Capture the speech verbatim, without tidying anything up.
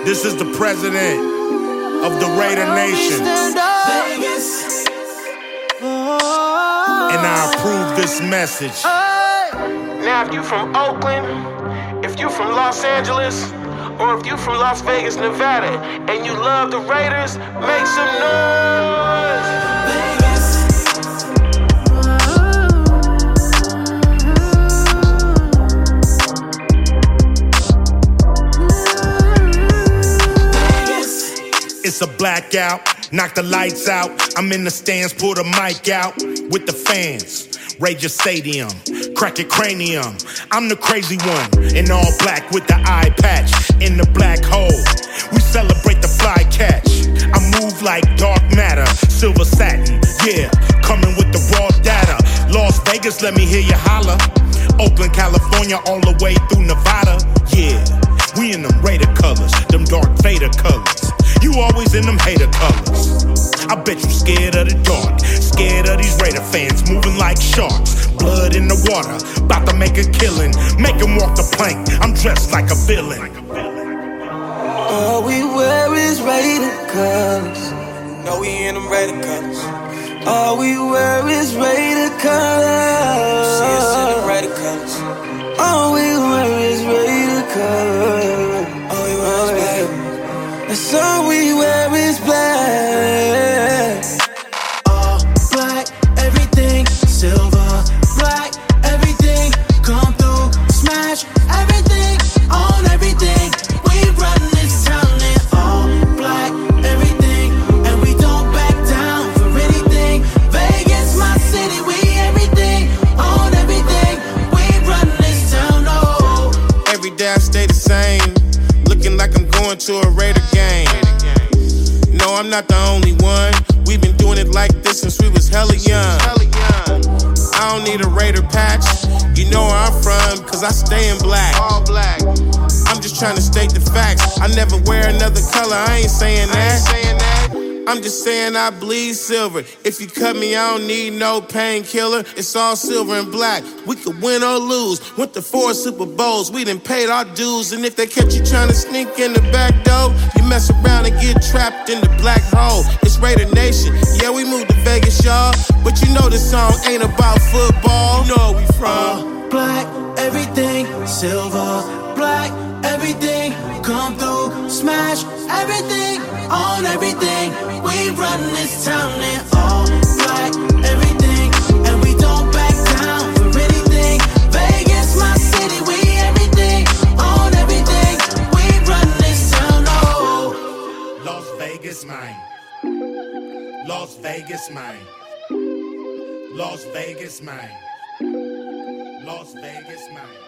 This is the president of the Raider Nation. And I approve this message. Now if you from Oakland, if you from Los Angeles, or if you from Las Vegas, Nevada, and you love the Raiders, make some noise. It's a blackout, knock the lights out. I'm in the stands, pull the mic out with the fans. Rager Stadium, crack it cranium. I'm the crazy one, in all black with the eye patch. In the black hole, we celebrate the fly catch. I move like dark matter, silver satin, yeah. Coming with the raw data. Las Vegas, let me hear you holler. Oakland, California, all the way through Nevada, yeah. We in them Raider colors, them Darth Vader colors. You always in them hater colors. I bet you scared of the dark, scared of these Raider fans moving like sharks. Blood in the water, about to make a killing. Make them walk the plank, I'm dressed like a villain. All we wear is Raider colors. No, we in them Raider colors. All we wear is Raider colors. See us in them Raider colors. All we wear is Raider colors. All we wear is black. That's all we wear is black. All black, everything silver. Black, everything come through. Smash everything on everything. We run this town in all black, everything, and we don't back down for anything. Vegas, my city, we everything on everything. We run this town, oh. Every day I stay the same, looking like I'm going to a Raider game. No, I'm not the only one. We've been doing it like this since we was hella young. I don't need a Raider patch. You know where I'm from, cause I stay in black. All black. I'm just trying to state the facts. I never wear another color, I ain't saying that. I'm just saying I bleed silver. If you cut me, I don't need no painkiller. It's all silver and black. We could win or lose. Went to four Super Bowls. We done paid our dues. And if they catch you trying to sneak in the back door, you mess around and get trapped in the black hole. It's Raider Nation. Yeah, we moved to Vegas, y'all. But you know this song ain't about football. You know where we from. All black, everything silver. Black, everything come through. Smash everything on everything. We run this town in all black, everything, and we don't back down for anything. Vegas, my city, we everything on everything. We run this town, oh. Las Vegas, mine. Las Vegas, mine. Las Vegas, mine. Las Vegas, mine.